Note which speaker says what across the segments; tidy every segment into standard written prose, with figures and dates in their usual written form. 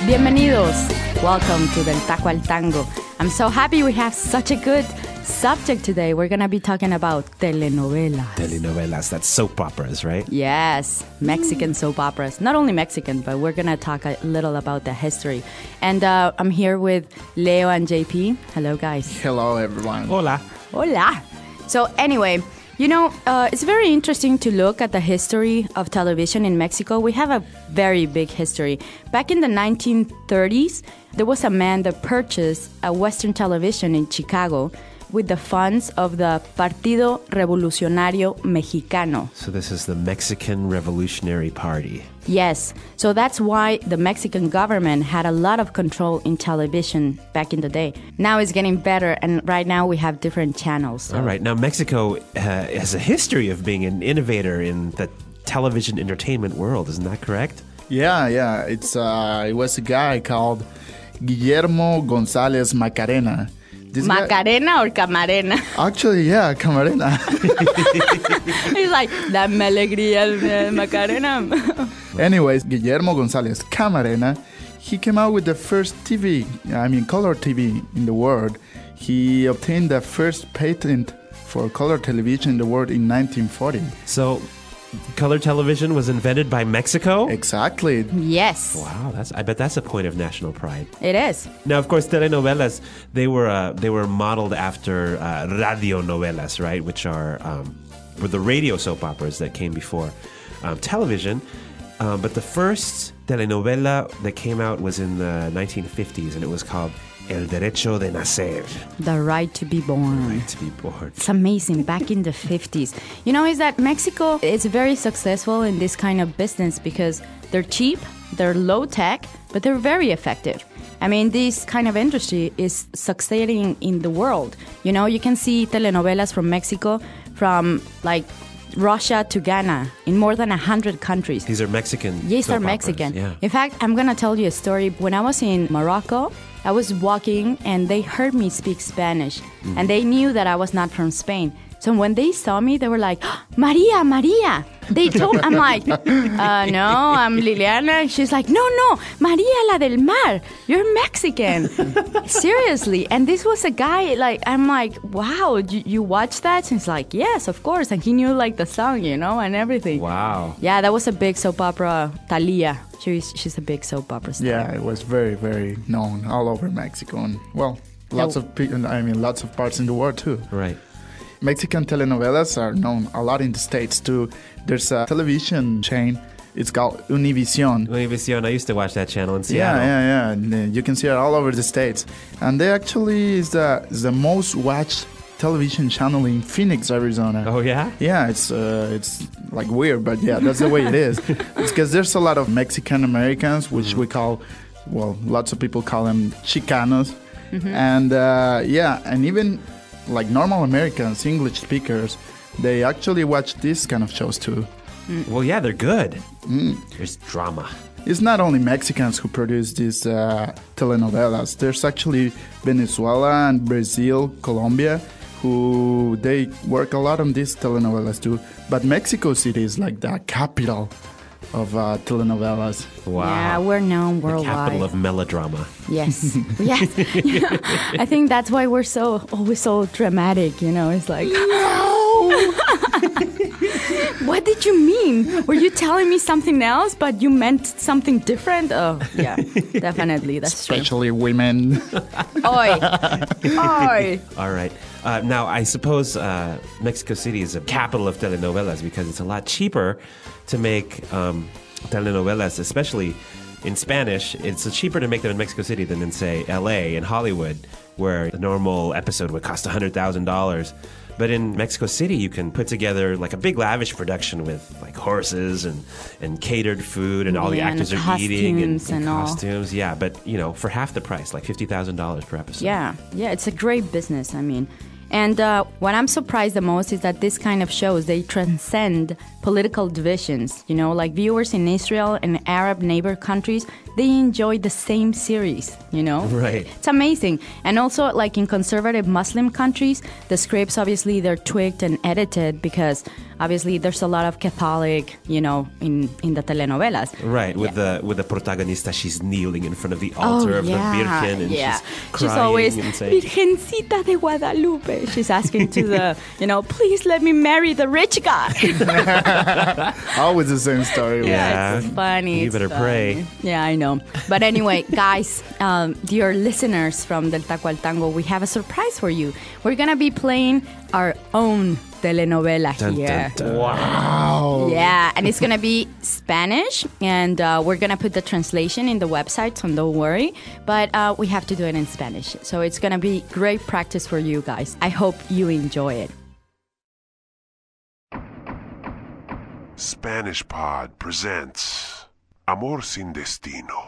Speaker 1: Bienvenidos. Welcome to Del Taco al Tango. I'm so happy we have such a good subject today. We're going to be talking about telenovelas.
Speaker 2: Telenovelas, that's soap operas, right?
Speaker 1: Yes, Mexican soap operas. Not only Mexican, but we're going to talk a little about the history. And I'm here with Leo and JP. Hello, guys.
Speaker 3: Hello, everyone.
Speaker 2: Hola.
Speaker 1: Hola. So anyway, you know, it's very interesting to look at the history of television in Mexico. We have a very big history. Back in the 1930s, there was a man that purchased a Western television in Chicago with the funds of the Partido Revolucionario Mexicano.
Speaker 2: So this is the Mexican Revolutionary Party.
Speaker 1: Yes. So that's why the Mexican government had a lot of control in television back in the day. Now it's getting better, and right now we have different channels. So.
Speaker 2: All right. Now, Mexico has a history of being an innovator in the television entertainment world. Isn't that correct?
Speaker 3: Yeah. It was a guy called Guillermo González Macarena. This
Speaker 1: Macarena or Camarena?
Speaker 3: Actually, yeah, Camarena.
Speaker 1: He's like, dame alegría, Macarena.
Speaker 3: Anyways, Guillermo González Camarena, he came out with the first color TV in the world. He obtained the first patent for color television in the world in 1940.
Speaker 2: So color television was invented by Mexico?
Speaker 3: Exactly.
Speaker 1: Yes.
Speaker 2: Wow, I bet that's a point of national pride.
Speaker 1: It is.
Speaker 2: Now, of course, telenovelas, they were modeled after radionovelas, right? Which were the radio soap operas that came before television. But the first telenovela that came out was in the 1950s, and it was called El Derecho de Nacer.
Speaker 1: The right to be born.
Speaker 2: Right to be born.
Speaker 1: It's amazing. Back in the 50s. You know, is that Mexico is very successful in this kind of business because they're cheap, they're low tech, but they're very effective. I mean, this kind of industry is succeeding in the world. You know, you can see telenovelas from Mexico from like Russia to Ghana in more than 100 countries.
Speaker 2: These are Mexican.
Speaker 1: Yes, they're
Speaker 2: soap
Speaker 1: Mexican.
Speaker 2: operas, yeah.
Speaker 1: In fact, I'm going to tell you a story. When I was in Morocco, I was walking and they heard me speak Spanish and they knew that I was not from Spain. So when they saw me, they were like, Maria. They told, I'm like, no, I'm Liliana. She's like, no, Maria la del Mar. You're Mexican. Seriously. And this was a guy, like, I'm like, wow, you watch that? And he's like, yes, of course. And he knew like the song, you know, and everything.
Speaker 2: Wow.
Speaker 1: Yeah, that was a big soap opera, Thalia. She's a big soap opera star.
Speaker 3: Yeah, it was very, very known all over Mexico. And, well, lots of parts in the world, too.
Speaker 2: Right.
Speaker 3: Mexican telenovelas are known a lot in the States, too. There's a television chain. It's called Univision.
Speaker 2: Univision. I used to watch that channel in Seattle.
Speaker 3: Yeah. And, you can see it all over the States. And they actually is the most watched television channel in Phoenix, Arizona.
Speaker 2: Oh, yeah?
Speaker 3: Yeah, it's like weird, but yeah, that's the way it is. It's because there's a lot of Mexican Americans, which we call, well, lots of people call them Chicanos. Mm-hmm. And and even like normal Americans, English speakers, they actually watch these kind of shows too.
Speaker 2: Well, yeah, they're good. There's drama.
Speaker 3: It's not only Mexicans who produce these telenovelas. There's actually Venezuela and Brazil, Colombia, who they work a lot on these telenovelas too. But Mexico City is like the capital of telenovelas.
Speaker 2: Wow.
Speaker 1: Yeah, we're known worldwide.
Speaker 2: The capital of melodrama.
Speaker 1: Yes. Yes. Yeah. I think that's why we're always so dramatic, you know. It's like, no! What did you mean? Were you telling me something else, but you meant something different? Oh, yeah, definitely. That's true.
Speaker 3: Especially women.
Speaker 1: Oi.
Speaker 2: All right. Now, I suppose Mexico City is a capital of telenovelas because it's a lot cheaper to make telenovelas, especially in Spanish. It's cheaper to make them in Mexico City than in, say, L.A. and Hollywood, where the normal episode would cost $100,000. But in Mexico City, you can put together like a big lavish production with like horses and catered food and all the actors are eating and costumes. Yeah, but you know, for half the price, like $50,000 per episode.
Speaker 1: Yeah, it's a great business. I mean, and what I'm surprised the most is that this kind of shows, they transcend political divisions. You know, like viewers in Israel and Arab neighbor countries, they enjoy the same series, you know?
Speaker 2: Right.
Speaker 1: It's amazing. And also, like in conservative Muslim countries, the scripts, obviously, they're tweaked and edited because obviously there's a lot of Catholic, in the telenovelas.
Speaker 2: Right, with the protagonista, she's kneeling in front of the altar of the Virgen, and she's crying
Speaker 1: always,
Speaker 2: and saying,
Speaker 1: Virgencita de Guadalupe. She's asking to the, please let me marry the rich guy.
Speaker 3: Always the same story.
Speaker 2: Yeah,
Speaker 1: it's funny.
Speaker 2: You better pray.
Speaker 1: Yeah, I know. But anyway, guys, dear listeners from Del Taco al Tango, we have a surprise for you. We're going to be playing our own telenovela here.
Speaker 2: Dun, dun.
Speaker 3: Wow.
Speaker 1: Yeah, and it's going to be Spanish, and we're going to put the translation in the website, so don't worry. But we have to do it in Spanish. So it's going to be great practice for you guys. I hope you enjoy it.
Speaker 4: Spanish Pod presents Amor Sin Destino.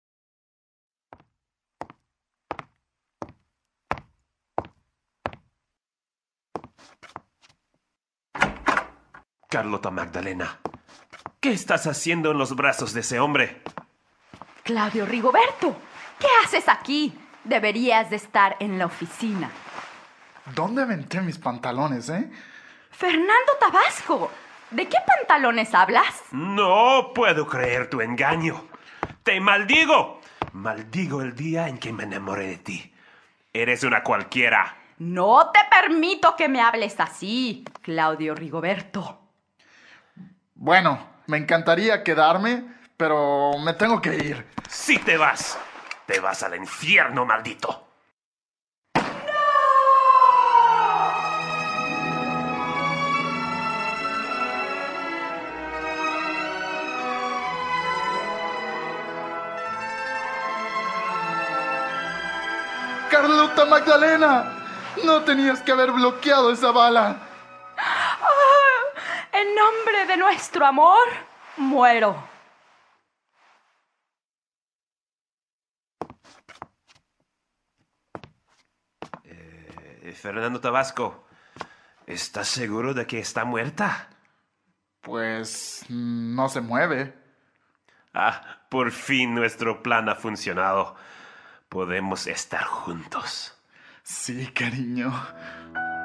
Speaker 2: Carlota Magdalena, ¿qué estás haciendo en los brazos de ese hombre?
Speaker 1: Claudio Rigoberto, ¿qué haces aquí? Deberías de estar en la oficina.
Speaker 3: ¿Dónde aventé mis pantalones,
Speaker 1: Fernando Tabasco, ¿de qué pantalones hablas?
Speaker 2: No puedo creer tu engaño. ¡Te maldigo! Maldigo el día en que me enamoré de ti. Eres una cualquiera.
Speaker 1: No te permito que me hables así, Claudio Rigoberto.
Speaker 3: Bueno, me encantaría quedarme, pero me tengo que ir.
Speaker 2: ¡Sí te vas! ¡Te vas al infierno, maldito!
Speaker 3: ¡Carlota Magdalena! No tenías que haber bloqueado esa bala.
Speaker 1: En nombre de nuestro amor, muero.
Speaker 2: Fernando Tabasco, ¿estás seguro de que está muerta?
Speaker 3: Pues no se mueve.
Speaker 2: Ah, por fin nuestro plan ha funcionado. Podemos estar juntos.
Speaker 3: Sí, cariño.